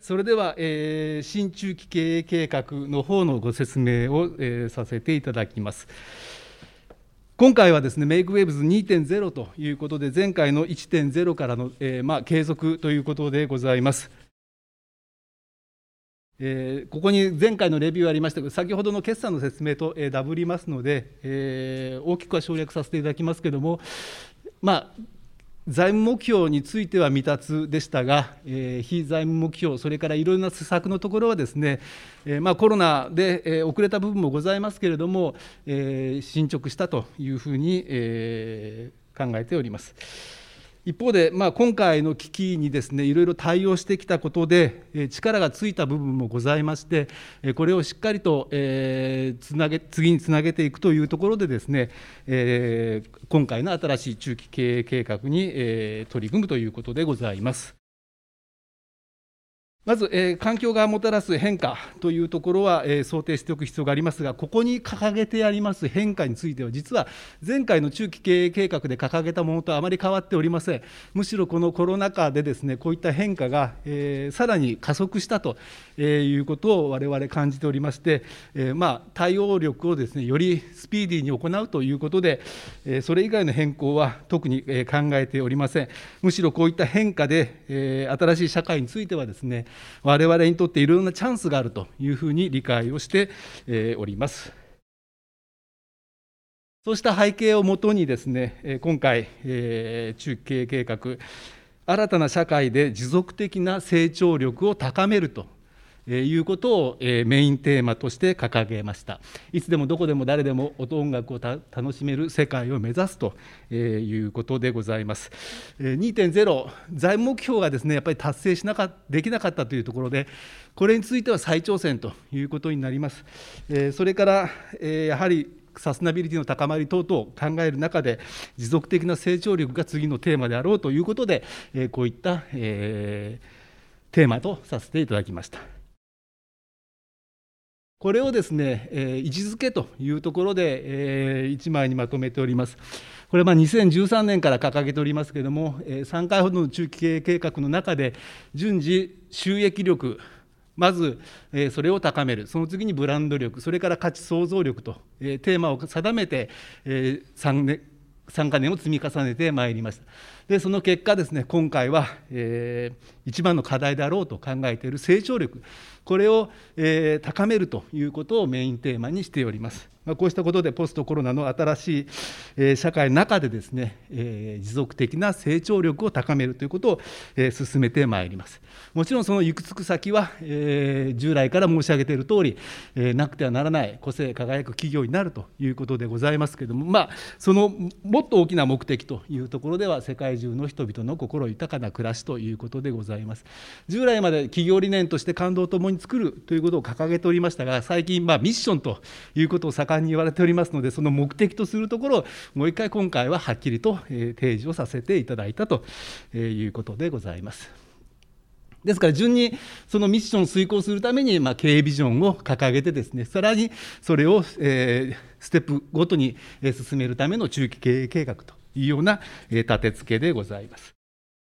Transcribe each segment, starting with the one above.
それでは、新中期経営計画の方のご説明を、させていただきます。今回はですね、メイクウェーブズ 2.0 ということで、前回の 1.0 からの、継続ということでございます。ここに前回のレビューありましたけど、先ほどの決算の説明と、ダブりますので、大きくは省略させていただきますけれども、財務目標については未達でしたが、非財務目標、それからいろいろな施策のところはですね、コロナで、遅れた部分もございますけれども、進捗したというふうに、考えております。一方で、今回の危機にですね、いろいろ対応してきたことで、力がついた部分もございまして、これをしっかりと、次につなげていくというところでですね、今回の新しい中期経営計画に、取り組むということでございます。まず、環境がもたらす変化というところは、想定しておく必要がありますが、ここに掲げてあります変化については、実は前回の中期経営計画で掲げたものとあまり変わっておりません。むしろこのコロナ禍でですね、こういった変化が、さらに加速したということを我々感じておりまして、対応力をですね、よりスピーディーに行うということで、それ以外の変更は特に考えておりません。むしろこういった変化で、新しい社会についてはですね、我々にとっていろんなチャンスがあるというふうに理解をしております。そうした背景をもとにですね、今回、中期経営計画、新たな社会で持続的な成長力を高めるということをメインテーマとして掲げました。いつでもどこでも誰でも音楽を楽しめる世界を目指すということでございます。2.0、財務目標がですね、やっぱり達成できなかったというところで、これについては再挑戦ということになります。それからやはりサステナビリティの高まり等々を考える中で、持続的な成長力が次のテーマであろうということで、こういったテーマとさせていただきました。これをですね、位置づけというところで、1枚にまとめております。これは2013年から掲げておりますけれども、3回ほどの中期経営計画の中で、順次、収益力、まずそれを高める、その次にブランド力、それから価値創造力と、テーマを定めて、3か年を積み重ねてまいりました。で、その結果ですね、今回は、一番の課題であろうと考えている成長力、これを、高めるということをメインテーマにしております。こうしたことでポストコロナの新しい、社会の中でですね、持続的な成長力を高めるということを、進めてまいります。もちろんその行くつく先は、従来から申し上げているとおり、なくてはならない個性輝く企業になるということでございますけれども、そのもっと大きな目的というところでは、世界中の人々の心豊かな暮らしということでございます。従来まで企業理念として感動を共に作るということを掲げておりましたが、最近ミッションということを盛んに言われておりますので、その目的とするところをもう一回今回ははっきりと提示をさせていただいたということでございます。ですから順にそのミッションを遂行するために経営ビジョンを掲げてですね、さらにそれをステップごとに進めるための中期経営計画というような立て付けでございます。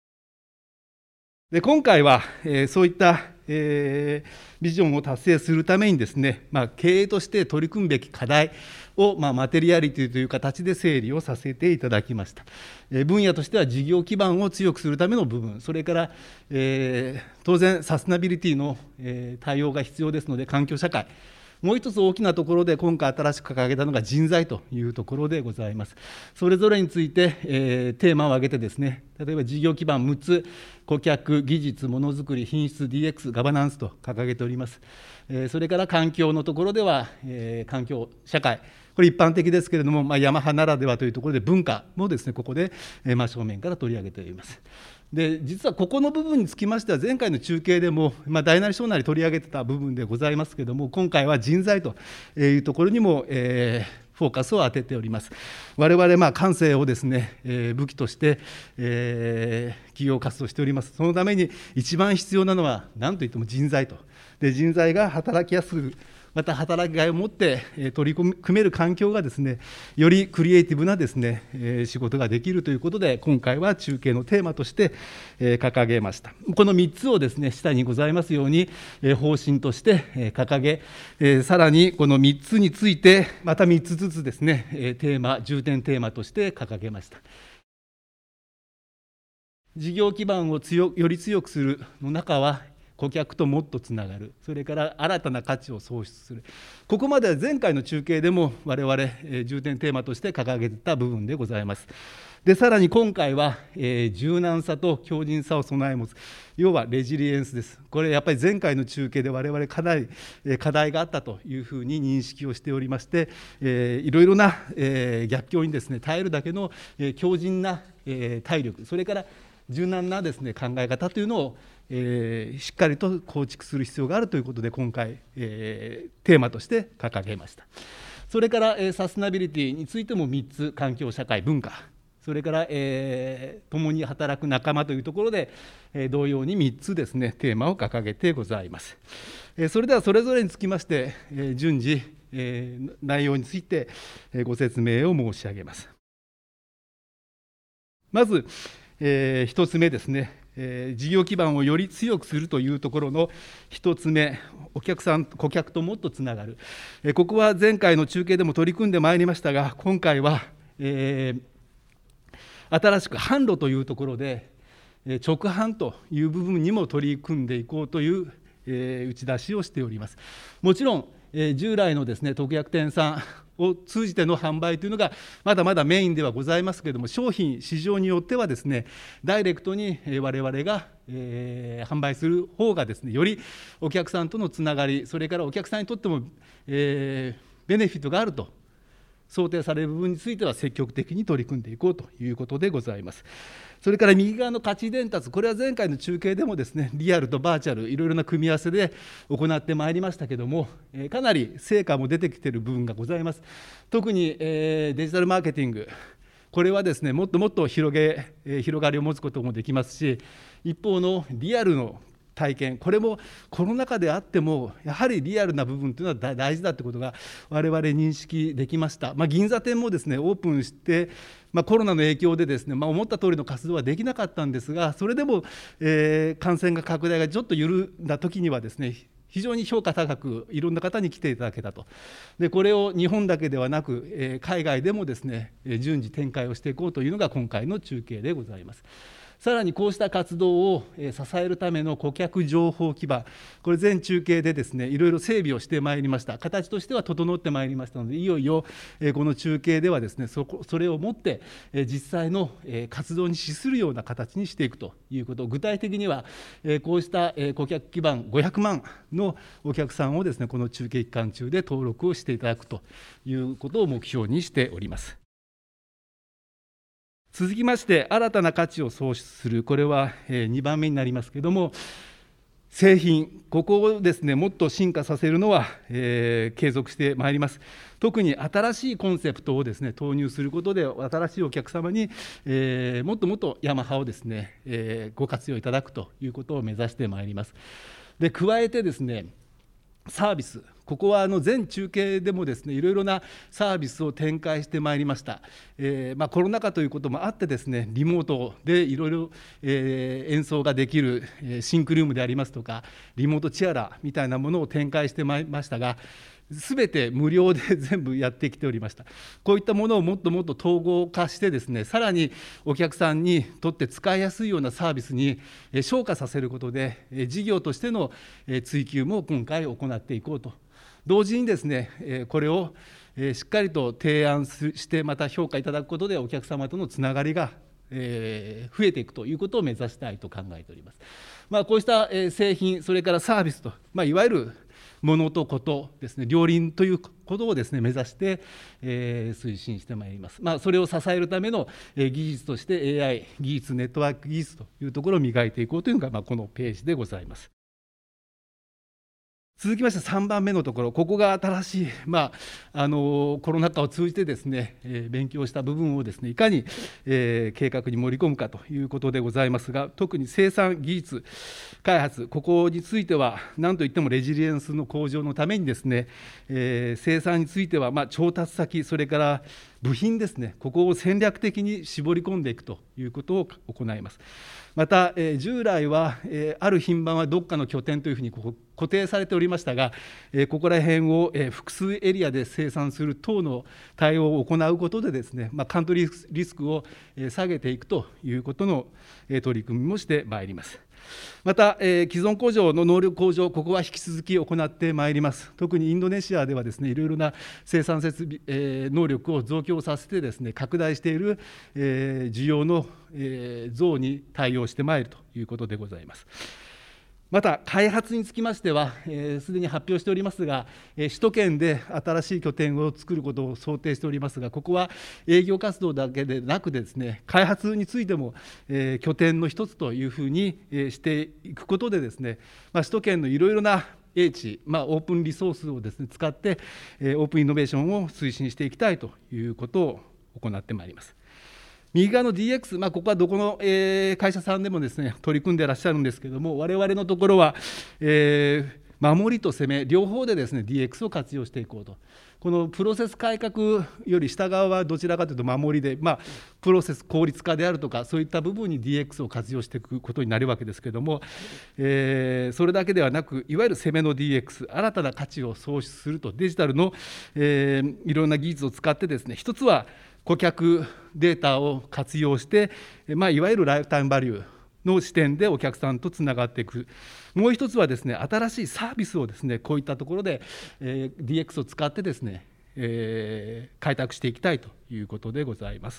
で、今回はそういったビジョンを達成するためにですね、経営として取り組むべき課題をマテリアリティという形で整理をさせていただきました。分野としては事業基盤を強くするための部分、それから当然サステナビリティの対応が必要ですので、環境社会、もう一つ大きなところで今回新しく掲げたのが人材というところでございます。それぞれについて、テーマを挙げてですね、例えば事業基盤6つ、顧客、技術、ものづくり、品質、DX、ガバナンスと掲げております。それから環境のところでは、環境、社会、これ一般的ですけれども、ヤマハならではというところで文化もですね、ここで真正面から取り上げております。で、実はここの部分につきましては、前回の中継でも、大なり小なり取り上げてた部分でございますけれども、今回は人材というところにも、フォーカスを当てております。我々、感性をですね、武器として、企業活動しております。そのために一番必要なのは、何といっても人材と。で、人材が働きやすくまた働きがいを持って取り組める環境がですね、よりクリエイティブなですね、仕事ができるということで、今回は中継のテーマとして掲げました。この3つをですね、下にございますように方針として掲げ、さらにこの3つについてまた3つずつですね、重点テーマとして掲げました。事業基盤をより強くするの中は、顧客ともっとつながる、それから新たな価値を創出する、ここまでは前回の中継でも我々重点テーマとして掲げた部分でございます。でさらに今回は柔軟さと強靭さを備え持つ、要はレジリエンスです。これやっぱり前回の中継で我々課題があったというふうに認識をしておりまして、いろいろな逆境にですね耐えるだけの強靭な体力、それから柔軟なですね考え方というのをしっかりと構築する必要があるということで、今回テーマとして掲げました。それからサステナビリティについても3つ、環境、社会、文化、それから共に働く仲間というところで同様に3つですねテーマを掲げてございます。それではそれぞれにつきまして順次内容についてご説明を申し上げます。まず1つ目ですね、事業基盤をより強くするというところの1つ目、顧客ともっとつながる。ここは前回の中継でも取り組んでまいりましたが、今回は新しく販路というところで直販という部分にも取り組んでいこうという打ち出しをしております。もちろん従来のですね特約店さんを通じての販売というのがまだまだメインではございますけれども、商品市場によってはですねダイレクトに我々が販売する方がですねよりお客さんとのつながり、それからお客さんにとってもベネフィットがあると想定される部分については積極的に取り組んでいこうということでございます。それから右側の価値伝達、これは前回の中継でもですねリアルとバーチャルいろいろな組み合わせで行ってまいりましたけれども、かなり成果も出てきている部分がございます。特にデジタルマーケティング、これはですねもっともっと広がりを持つこともできますし、一方のリアルの体験、これもコロナ禍であってもやはりリアルな部分というのは大事だということが我々認識できました。銀座店もですねオープンして、コロナの影響でですね、思った通りの活動はできなかったんですが、それでも、感染が拡大がちょっと緩んだ時にはですね非常に評価高くいろんな方に来ていただけたと。でこれを日本だけではなく海外でもですね順次展開をしていこうというのが今回の中継でございます。さらにこうした活動を支えるための顧客情報基盤、これ前中継でですねいろいろ整備をしてまいりました。形としては整ってまいりましたので、いよいよこの中継ではですねそれをもって実際の活動に資するような形にしていくということ、具体的にはこうした顧客基盤500万のお客さんをですねこの中継期間中で登録をしていただくということを目標にしております。続きまして新たな価値を創出する、これは2番目になりますけれども、製品、ここをですねもっと進化させるのは継続してまいります。特に新しいコンセプトをですね投入することで新しいお客様にもっともっとヤマハをですねご活用いただくということを目指してまいります。で加えてですねサービス、ここは前中継でもですねいろいろなサービスを展開してまいりました。コロナ禍ということもあってですねリモートでいろいろ演奏ができるシンクルームでありますとかリモートチアラみたいなものを展開してまいりましたが、すべて無料で全部やってきておりました。こういったものをもっともっと統合化してですね、さらにお客さんにとって使いやすいようなサービスに昇華させることで事業としての追求も今回行っていこうと。同時にですねこれをしっかりと提案してまた評価いただくことでお客様とのつながりが増えていくということを目指したいと考えております。こうした製品、それからサービスと、いわゆるものとことですね、両輪ということをですね目指して推進してまいります。それを支えるための技術として AI 技術、ネットワーク技術というところを磨いていこうというのがこのページでございます。 続きまして3番目のところ、ここが新しい、コロナ禍を通じてですね、勉強した部分をですね、いかに、計画に盛り込むかということでございますが、特に生産技術開発、ここについては何といってもレジリエンスの向上のためにですね、生産については調達先、それから部品ですね、ここを戦略的に絞り込んでいくということを行います。また、従来は、ある品番はどっかの拠点というふうに固定されておりましたが、ここら辺を、複数エリアで生産する等の対応を行うことでですね、カントリーリスクを下げていくということの取り組みもしてまいります。また、既存工場の能力向上、ここは引き続き行ってまいります。特にインドネシアではですね、いろいろな生産設備、能力を増強させてですね、拡大している、需要の、増に対応してまいるということでございます。また開発につきましては、すでに発表しておりますが、首都圏で新しい拠点を作ることを想定しておりますが、ここは営業活動だけでなくですね、開発についても、拠点の一つというふうに、していくことでですね、首都圏のいろいろな英知、オープンリソースをですね、使って、オープンイノベーションを推進していきたいということを行ってまいります。右側の DX、ここはどこの、会社さんでもですね、取り組んでいらっしゃるんですけれども、我々のところは、守りと攻め、両方でですね、DX を活用していこうと。このプロセス改革より下側はどちらかというと守りで、プロセス効率化であるとか、そういった部分に DX を活用していくことになるわけですけれども、それだけではなく、いわゆる攻めの DX、新たな価値を創出すると、デジタルの、いろんな技術を使ってですね、一つは顧客データを活用して、いわゆるライフタイムバリューの視点でお客さんとつながっていく。もう一つはですね、新しいサービスをですね、こういったところで、DX を使ってですね、開拓していきたいということでございます。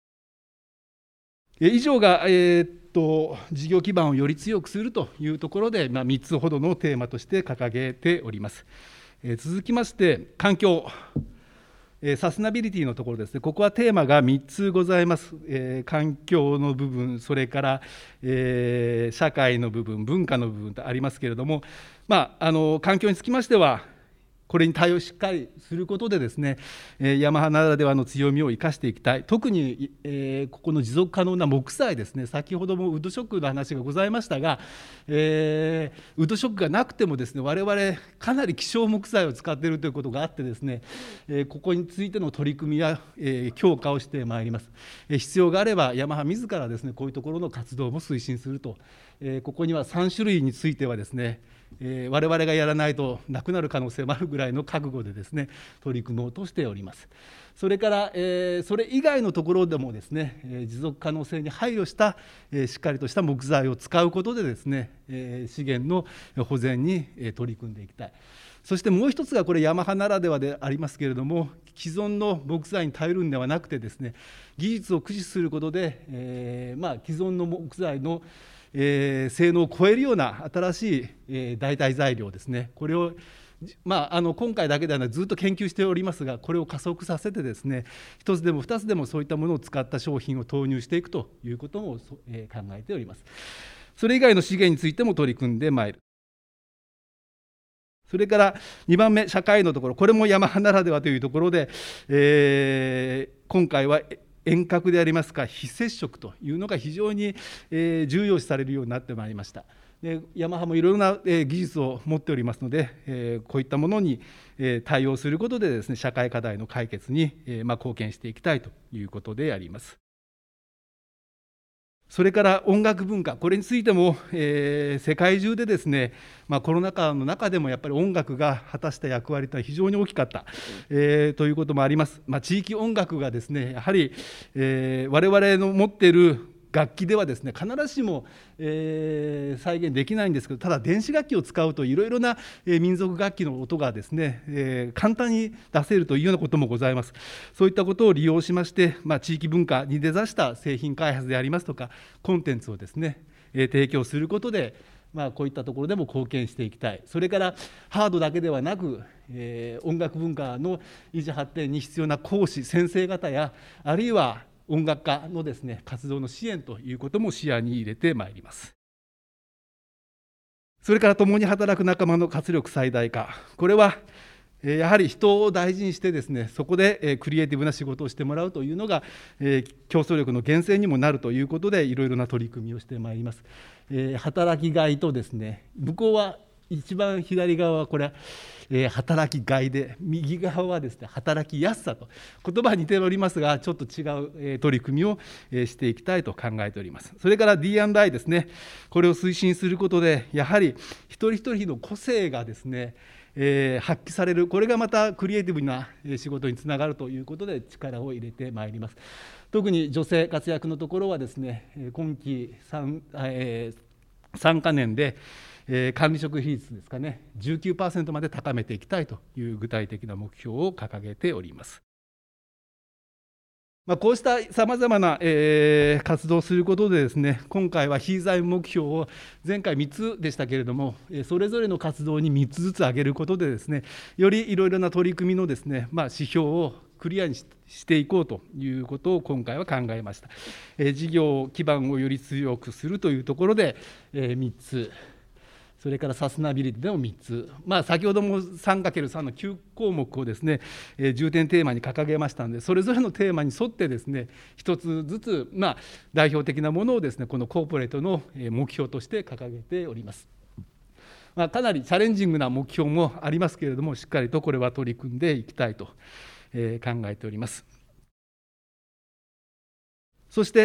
以上が、事業基盤をより強くするというところで、3つほどのテーマとして掲げております。続きまして、環境。サステナビリティのところですね、ここはテーマが3つございます。環境の部分、それから、社会の部分、文化の部分とありますけれども、環境につきましては、これに対応しっかりすることでですね、ヤマハならではの強みを生かしていきたい。特に、ここの持続可能な木材ですね、先ほどもウッドショックの話がございましたが、ウッドショックがなくてもですね、我々かなり希少木材を使っているということがあってですね、ここについての取り組みや、強化をしてまいります。必要があればヤマハ自らですね、こういうところの活動も推進すると。ここには3種類についてはですね、我々がやらないとなくなる可能性もあるぐらいの覚悟でですね、取り組もうとしております。それから、それ以外のところでもですね、持続可能性に配慮した、しっかりとした木材を使うことでですね、資源の保全に取り組んでいきたい。そしてもう一つが、これヤマハならではでありますけれども、既存の木材に頼るんではなくてですね、技術を駆使することで、既存の木材の性能を超えるような新しい、代替材料ですね、これを、今回だけではなくずっと研究しておりますが、これを加速させてですね、一つでも二つでもそういったものを使った商品を投入していくということも、考えております。それ以外の資源についても取り組んでまいる。それから2番目、社会のところ、これもヤマハならではというところで、今回は遠隔でありますか、非接触というのが非常に重要視されるようになってまいりました。でヤマハもいろいろな技術を持っておりますので、こういったものに対応することでですね、社会課題の解決に貢献していきたいということであります。それから音楽文化、これについても、世界中でですね、コロナ禍の中でもやっぱり音楽が果たした役割というのは非常に大きかった、ということもあります。地域音楽がですね、やはり、我々の持っている楽器ではですね、必ずしも、再現できないんですけど、ただ電子楽器を使うといろいろな、民族楽器の音がですね、簡単に出せるというようなこともございます。そういったことを利用しまして、地域文化に根ざした製品開発でありますとか、コンテンツをですね、提供することで、こういったところでも貢献していきたい。それからハードだけではなく、音楽文化の維持発展に必要な講師先生方や、あるいは音楽家のですね、活動の支援ということも視野に入れてまいります。 それから共に働く仲間の活力最大化、これはやはり人を大事にしてですね、そこでクリエイティブな仕事をしてもらうというのが競争力の源泉にもなるということで、いろいろな取り組みをしてまいります。働きがいとですね、向こうは一番左側はこれは働きがいで、右側はですね働きやすさと、言葉は似ておりますがちょっと違う取り組みをしていきたいと考えております。それから D&I ですね、これを推進することでやはり一人一人の個性がですね発揮される、これがまたクリエイティブな仕事につながるということで力を入れてまいります。特に女性活躍のところはですね、今期 3か年で管理職比率ですかね、19% まで高めていきたいという具体的な目標を掲げております。こうしたさまざまな活動をすることでですね、今回は非財務目標を前回3つでしたけれども、それぞれの活動に3つずつ上げることでですね、よりいろいろな取り組みのですね、指標をクリアにしていこうということを今回は考えました。事業基盤をより強くするというところで3つ、それからサステナビリティでも3つ、先ほども 3×3 の9項目をですね重点テーマに掲げましたので、それぞれのテーマに沿ってですね一つずつ代表的なものをですねこのコーポレートの目標として掲げております。かなりチャレンジングな目標もありますけれども、しっかりとこれは取り組んでいきたいと考えております。そして、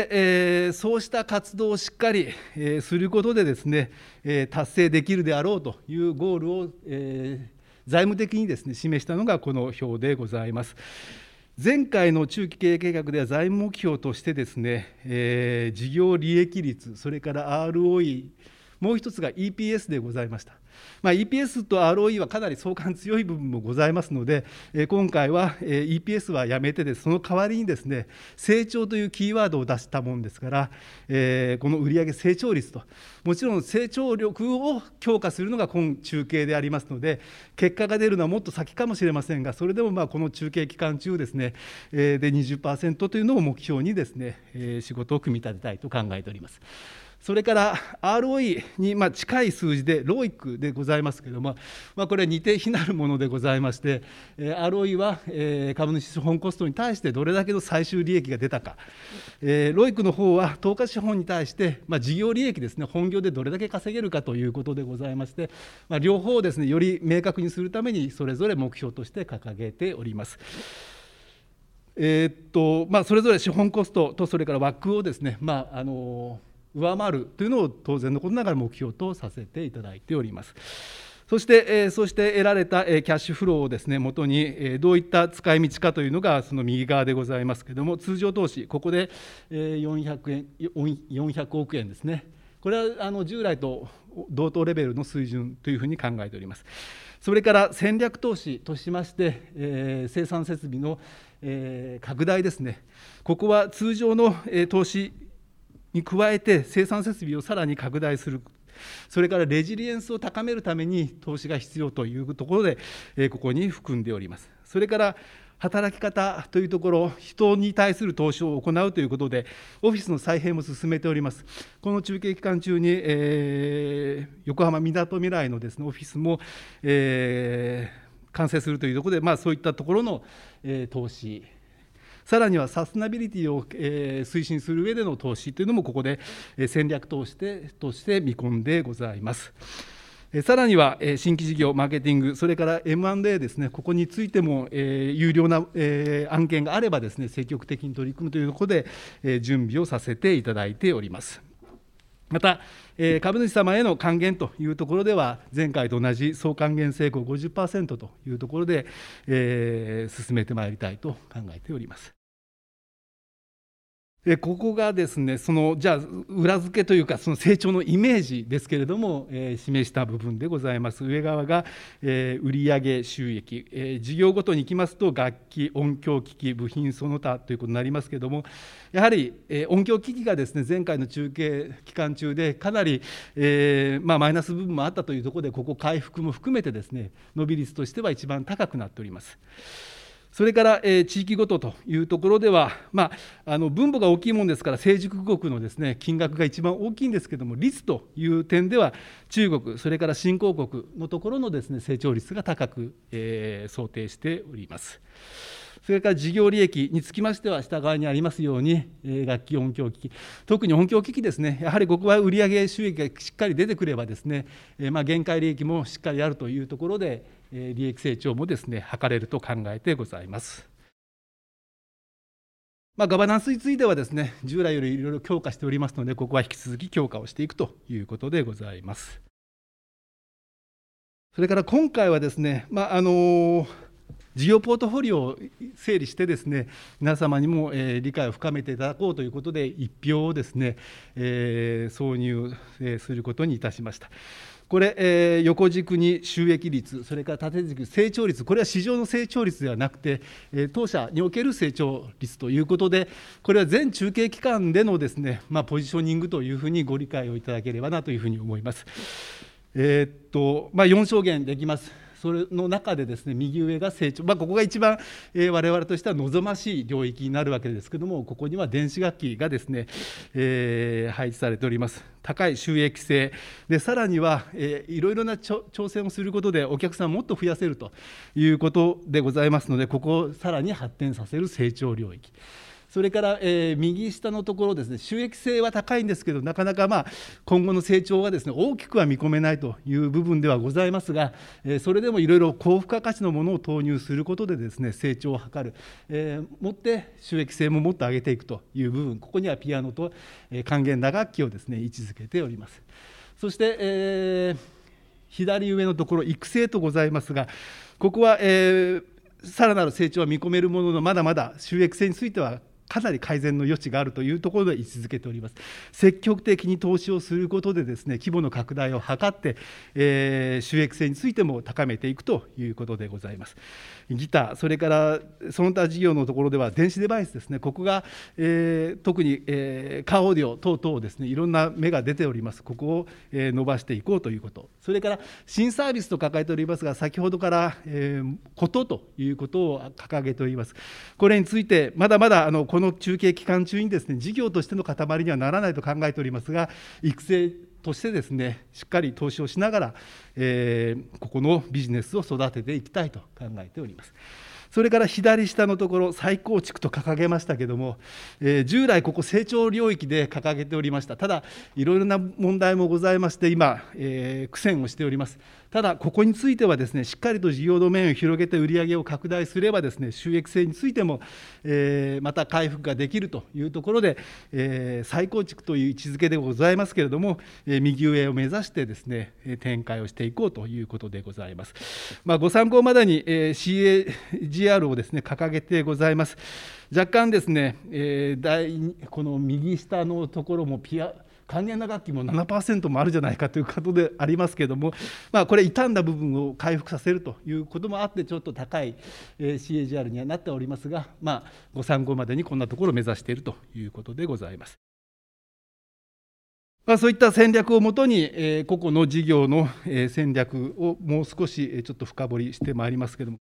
そうした活動をしっかりすることでですね達成できるであろうというゴールを財務的にですね示したのがこの表でございます。前回の中期経営計画では財務目標としてですね事業利益率、それから ROE、もう一つが EPS でございました。EPS と ROE はかなり相関強い部分もございますので、今回は EPS はやめてです、その代わりにですね成長というキーワードを出したもんですから、この売上成長率と、もちろん成長力を強化するのが今中計でありますので、結果が出るのはもっと先かもしれませんが、それでもこの中計期間中ですねで 20% というのを目標にですね仕事を組み立てたいと考えております。それから ROE に近い数字で ROIC でございますけれども、これは似て非なるものでございまして、ROE は株主資本コストに対してどれだけの最終利益が出たか、ROIC の方は投下資本に対して事業利益ですね、本業でどれだけ稼げるかということでございまして、両方ですねより明確にするためにそれぞれ目標として掲げております。それぞれ資本コストとそれからWACCをですね上回るというのを当然のことながら目標とさせていただいております。そして得られたキャッシュフローをですね元にどういった使い道かというのがその右側でございますけれども、通常投資、ここで400億円ですね、これは従来と同等レベルの水準というふうに考えております。それから戦略投資としまして、生産設備の拡大ですね、ここは通常の投資に加えて生産設備をさらに拡大する、それからレジリエンスを高めるために投資が必要というところでここに含んでおります。それから働き方というところ、人に対する投資を行うということでオフィスの再編も進めております。この中継期間中に、横浜みなとみらいのですねオフィスも、完成するというところで、そういったところの、投資、さらにはサステナビリティを推進する上での投資というのもここで戦略として見込んでございます。さらには新規事業、マーケティング、それから M&A ですね、ここについても有料な案件があればですね積極的に取り組むというところで準備をさせていただいております。また株主様への還元というところでは前回と同じ総還元成功 50% というところで進めてまいりたいと考えております。ここがですねじゃあ裏付けというかその成長のイメージですけれども、示した部分でございます。上側が、売上収益、事業ごとにいきますと楽器、音響機器、部品その他ということになりますけれども、やはり、音響機器がですね前回の中継期間中でかなり、マイナス部分もあったというところで、ここ回復も含めてですね伸び率としては一番高くなっております。 それから地域ごとというところでは、分母が大きいものですから成熟国のですね金額が一番大きいんですけども、率という点では中国、それから新興国のところのですね成長率が高く想定しております。それから事業利益につきましては、下側にありますように、楽器音響機器、特に音響機器ですね、やはりここは売上収益がしっかり出てくればですね、限界利益もしっかりあるというところで、利益成長もですね、図れると考えてございます。ガバナンスについてはですね、従来よりいろいろ強化しておりますので、ここは引き続き強化をしていくということでございます。それから今回はですね、事業ポートフォリオを整理してですね、皆様にも理解を深めていただこうということで、1票をですね、挿入することにいたしました。これ、横軸に収益率、それから縦軸成長率、これは市場の成長率ではなくて、当社における成長率ということで、これは全中継期間でのですね、ポジショニングというふうにご理解をいただければなというふうに思います。4証言できます。それの中でですね、右上が成長、ここが一番、我々としては望ましい領域になるわけですけれども、ここには電子楽器がですね、配置されております。高い収益性で、さらにはいろいろな挑戦をすることでお客さんをもっと増やせるということでございますので、ここをさらに発展させる成長領域。それから、右下のところですね、収益性は高いんですけど、なかなか今後の成長がですね、大きくは見込めないという部分ではございますが、それでもいろいろ高付加価値のものを投入することでですね、成長を図る、もって収益性ももっと上げていくという部分、ここにはピアノと管弦打楽器をですね、位置づけております。そして、左上のところ、育成とございますが、ここは、さらなる成長は見込めるものの、まだまだ収益性についてはかなり改善の余地があるというところで位置づけております。積極的に投資をすることでですね、規模の拡大を図って、収益性についても高めていくということでございます。ギター、それからその他事業のところでは電子デバイスですね、ここが、特に、カーオーディオ等々ですね、いろんな芽が出ております。ここを、伸ばしていこうということ、それから新サービスと抱えておりますが、先ほどから、ことということを掲げております。これについてまだまだこの中継期間中にですね、事業としての塊にはならないと考えておりますが、育成としてですね、しっかり投資をしながら、ここのビジネスを育てていきたいと考えております。それから左下のところ、再構築と掲げましたけれども、従来ここ成長領域で掲げておりました。ただいろいろな問題もございまして、今、苦戦をしております。ただここについてはですね、しっかりと事業ドメインを広げて売上を拡大すればですね、収益性についても、また回復ができるというところで、再構築という位置づけでございますけれども、右上を目指してですね、展開をしていこうということでございます。ご参考までに、CAGR をですね掲げてございます。若干ですね、この右下のところも還元な楽器も 7% もあるじゃないかということでありますけれども、これ傷んだ部分を回復させるということもあって、ちょっと高い CAGR にはなっておりますが、ご参考までにこんなところを目指しているということでございます。そういった戦略をもとに、個々の事業の戦略をもう少しちょっと深掘りしてまいりますけれども、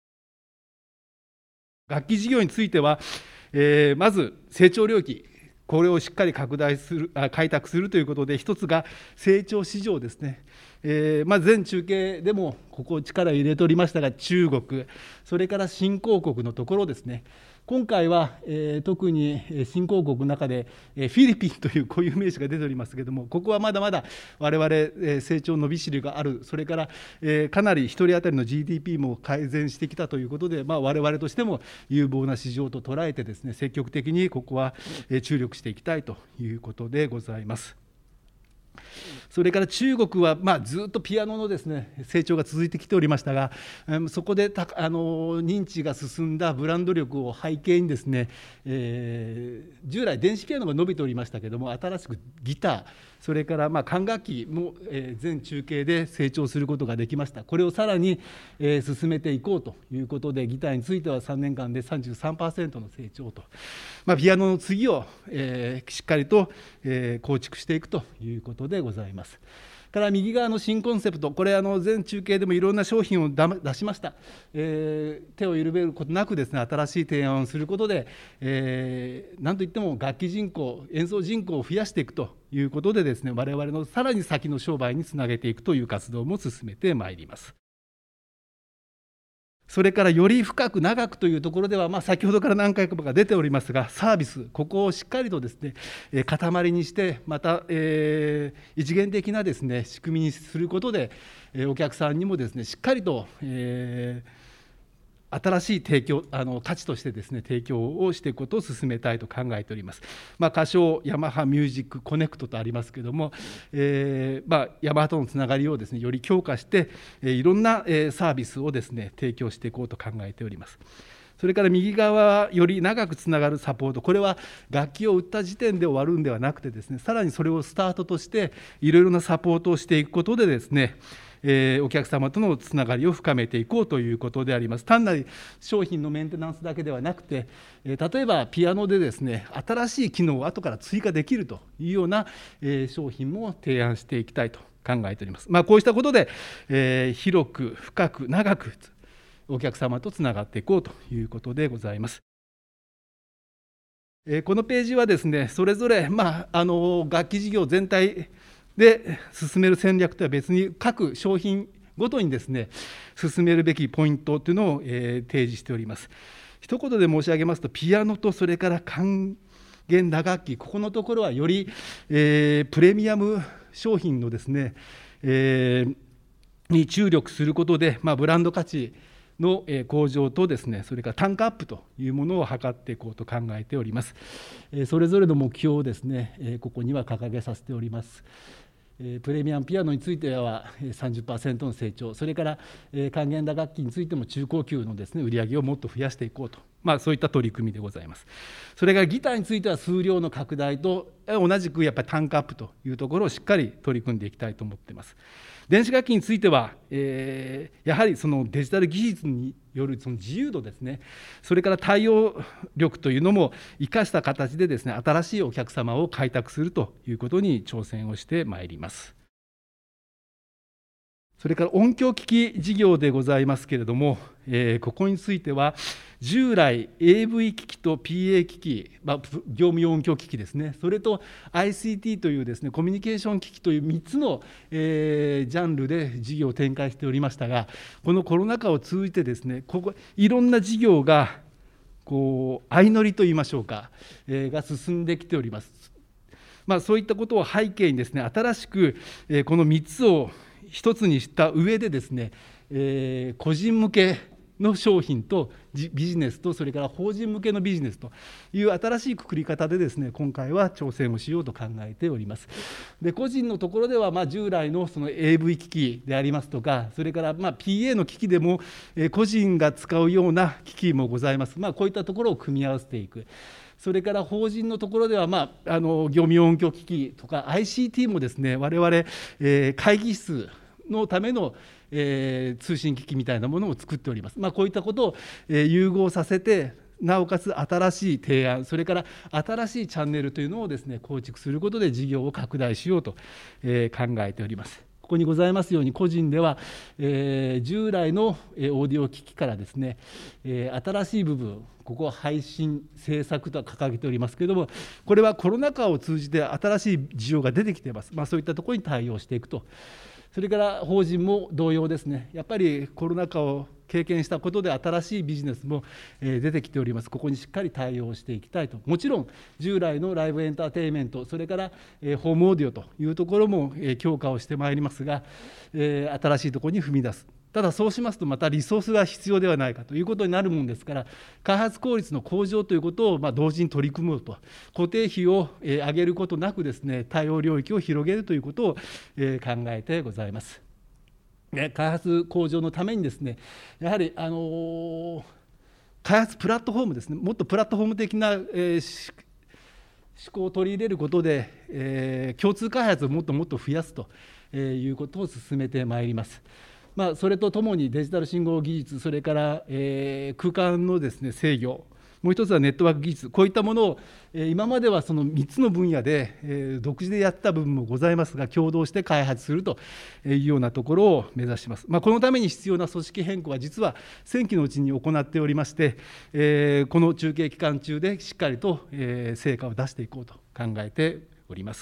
楽器事業については、まず成長領域、これをしっかり開拓するということで、一つが成長市場ですね。全中継でもここ力を入れておりましたが、中国、それから新興国のところですね。今回は、特に新興国の中でフィリピンという固有名詞が出ておりますけれども、ここはまだまだ我々成長伸びしろがある、それからかなり1人当たりの GDP も改善してきたということで、我々としても有望な市場と捉えてですね、積極的にここは注力していきたいということでございます。それから中国はずっとピアノのですね成長が続いてきておりましたが、そこで認知が進んだブランド力を背景にですね、従来電子ピアノが伸びておりましたけれども、新しくギター、それから管楽器も全中継で成長することができました。これをさらに進めていこうということで、ギターについては3年間で 33% の成長と、ピアノの次をしっかりと構築していくということでございます。 から右側の新コンセプト、これ全中継でもいろんな商品を出しました。手を緩めることなくですね、新しい提案をすることで、何といっても楽器人口、演奏人口を増やしていくということでですね、我々のさらに先の商売につなげていくという活動も進めてまいります。それからより深く長くというところでは、先ほどから何回か出ておりますが、サービス、ここをしっかりとですね、塊にして、また、一元的なですね、仕組みにすることで、お客さんにもですね、しっかりと、新しい提供、価値としてですね、提供をしていくことを進めたいと考えております。歌唱ヤマハミュージックコネクトとありますけれども、ヤマハとのつながりをですね、より強化して、いろんなサービスをですね、提供していこうと考えております。それから右側はより長くつながるサポート、これは楽器を売った時点で終わるんではなくてですね、さらにそれをスタートとしていろいろなサポートをしていくことでですね、お客様とのつながりを深めていこうということであります。単なる商品のメンテナンスだけではなくて、例えばピアノでですね、新しい機能を後から追加できるというような商品も提案していきたいと考えております。こうしたことで、広く深く長くお客様とつながっていこうということでございます。このページはですね、それぞれ、楽器事業全体で進める戦略とは別に、各商品ごとにですね、進めるべきポイントというのを提示しております。一言で申し上げますと、ピアノとそれから管弦打楽器、ここのところはより、プレミアム商品のですね、に注力することで、ブランド価値の向上とですね、それから単価アップというものを図っていこうと考えております。それぞれの目標をですね、ここには掲げさせております。プレミアムピアノについては 30% の成長、それから管弦打楽器についても中高級のですね、売り上げをもっと増やしていこうと、そういった取り組みでございます。それからギターについては数量の拡大と同じくやっぱり単価アップというところをしっかり取り組んでいきたいと思っています。電子楽器については、やはりそのデジタル技術によるその自由度ですね、それから対応力というのも生かした形でですね、新しいお客様を開拓するということに挑戦をしてまいります。それから音響機器事業でございますけれども、ここについては従来 AV 機器と PA 機器、業務用音響機器ですね、それと ICT というですね、コミュニケーション機器という3つの、ジャンルで事業を展開しておりましたが、このコロナ禍を通じてですね、いろんな事業が相乗りといいましょうか、が進んできております。そういったことを背景にですね、新しくこの3つを一つにした上でですね、個人向けの商品とビジネスと、それから法人向けのビジネスという新しいくくり方でですね、今回は挑戦をしようと考えております。で、個人のところでは従来のその AV 機器でありますとか、それからPA の機器でも個人が使うような機器もございます。こういったところを組み合わせていく。それから法人のところでは、業務用音響機器とか ICT もですね、我々、会議室のための、通信機器みたいなものを作っております。こういったことを、融合させて、なおかつ新しい提案、それから新しいチャンネルというのをですね、構築することで事業を拡大しようと、考えております。ここにございますように、個人では、従来のオーディオ機器からですね、新しい部分、ここは配信制作とは掲げておりますけれども、これはコロナ禍を通じて新しい需要が出てきています。そういったところに対応していくと。それから法人も同様ですね、やっぱりコロナ禍を経験したことで新しいビジネスも出てきております。ここにしっかり対応していきたいと。もちろん従来のライブエンターテインメント、それからホームオーディオというところも強化をしてまいりますが、新しいところに踏み出す。ただそうしますとまたリソースが必要ではないかということになるものですから、開発効率の向上ということを同時に取り組むと、固定費を上げることなくですね、対応領域を広げるということを考えてございます。開発向上のためにですね、やはり開発プラットフォームですね、もっとプラットフォーム的な思考を取り入れることで、共通開発をもっともっと増やすということを進めてまいります。それとともにデジタル信号技術、それから空間のですね、制御、 もう一つはネットワーク技術、こういったものを今まではその3つの分野で独自でやった部分もございますが、共同して開発するというようなところを目指します。このために必要な組織変更は実は先期のうちに行っておりまして、この中継期間中でしっかりと成果を出していこうと考えております。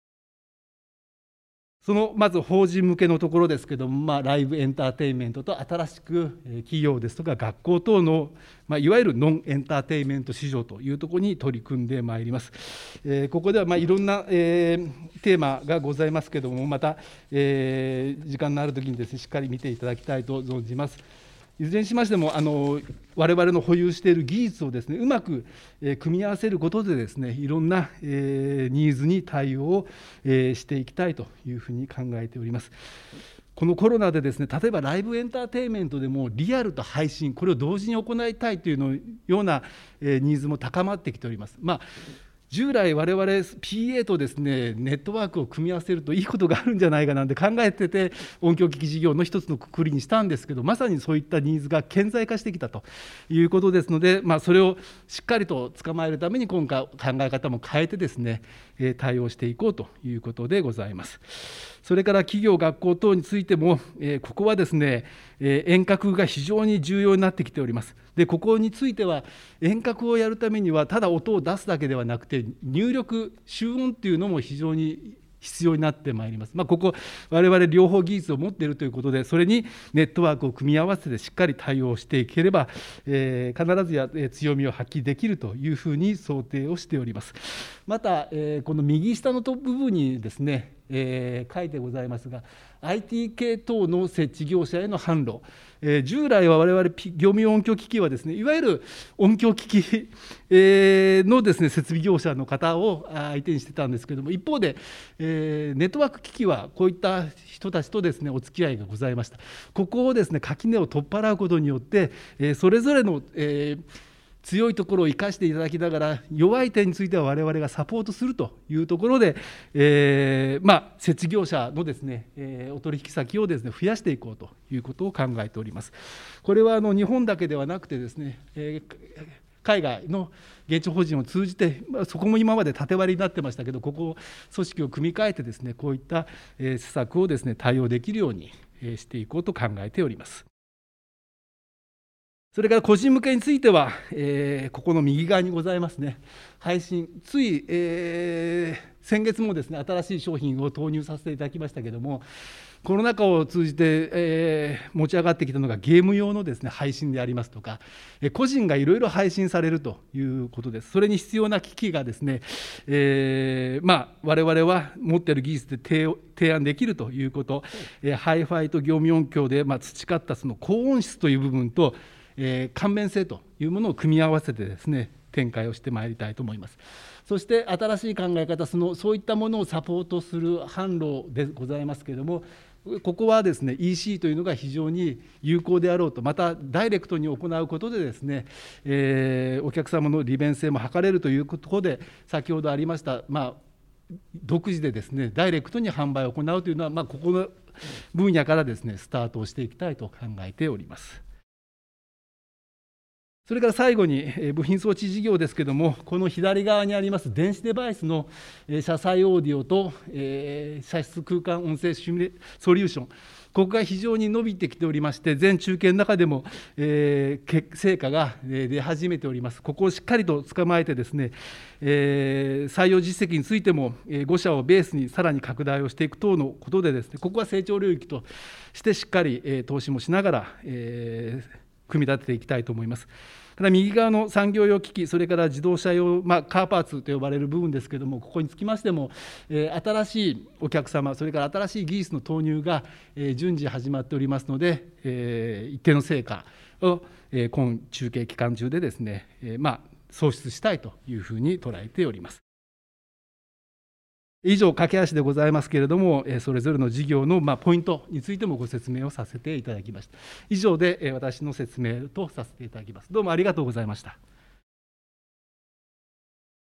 そのまず法人向けのところですけども、ライブエンターテインメントと新しく企業ですとか学校等の、いわゆるノンエンターテインメント市場というところに取り組んでまいります。ここではいろんなテーマがございますけれども、また時間のあるときにですね、しっかり見ていただきたいと存じます。いずれにしましても我々の保有している技術をですね、うまく組み合わせることでですね、いろんなニーズに対応していきたいというふうに考えております。このコロナでですね、例えばライブエンターテインメントでもリアルと配信、これを同時に行いたいというようなニーズも高まってきております。従来我々 PA とですね、ネットワークを組み合わせるといいことがあるんじゃないかなんて考えてて、音響機器事業の一つのくくりにしたんですけど、まさにそういったニーズが顕在化してきたということですので、それをしっかりと捕まえるために今回考え方も変えてですね、対応していこうということでございます。それから企業学校等についても、ここはですね、遠隔が非常に重要になってきております。でここについては遠隔をやるためにはただ音を出すだけではなくて、入力集音っていうのも非常に必要になってまいります。ここ我々両方技術を持っているということで、それにネットワークを組み合わせてしっかり対応していければ、必ずや強みを発揮できるというふうに想定をしております。またこの右下の部分にですね、書いてございますが、 IT 系等の設置業者への販路、従来は我々業務用音響機器はですね、いわゆる音響機器のですね設備業者の方を相手にしてたんですけれども、一方でネットワーク機器はこういった人たちとですねお付き合いがございました。ここをですね垣根を取っ払うことによって、それぞれの強いところを生かしていただきながら、弱い点については我々がサポートするというところで、設置業者のですね、お取引先をですね増やしていこうということを考えております。これは日本だけではなくてですね、海外の現地法人を通じて、そこも今まで縦割りになってましたけど、ここ組織を組み替えてですね、こういった施策をですね対応できるようにしていこうと考えております。それから個人向けについては、ここの右側にございますね、配信、つい、先月もですね、新しい商品を投入させていただきましたけれども、コロナ禍を通じて、持ち上がってきたのがゲーム用のですね配信でありますとか、個人がいろいろ配信されるということです。それに必要な機器がですね、我々は持っている技術で提案できるということ、ハイファイと業務音響で培ったその高音質という部分と、簡便性というものを組み合わせてですね展開をしてまいりたいと思います。そして新しい考え方、そういったものをサポートする販路でございますけれども、ここはですね EC というのが非常に有効であろうと、またダイレクトに行うことでですね、お客様の利便性も図れるということで、先ほどありました、独自でですねダイレクトに販売を行うというのは、ここの分野からですねスタートをしていきたいと考えております。それから最後に部品装置事業ですけれども、この左側にあります電子デバイスの車載オーディオと車室空間音声シミュレソリューション、ここが非常に伸びてきておりまして、全中継の中でも成果が出始めております。ここをしっかりと捕まえてですね、採用実績についても5社をベースにさらに拡大をしていく等のことでですね、ここは成長領域としてしっかり投資もしながら組み立てていきたいと思います。ただ右側の産業用機器、それから自動車用、カーパーツと呼ばれる部分ですけれども、ここにつきましても、新しいお客様、それから新しい技術の投入が順次始まっておりますので、一定の成果を今中継期間中でですね、創出したいというふうに捉えております。以上、駆け足でございますけれども、それぞれの事業のポイントについてもご説明をさせていただきました。以上で私の説明とさせていただきます。どうもありがとうございました。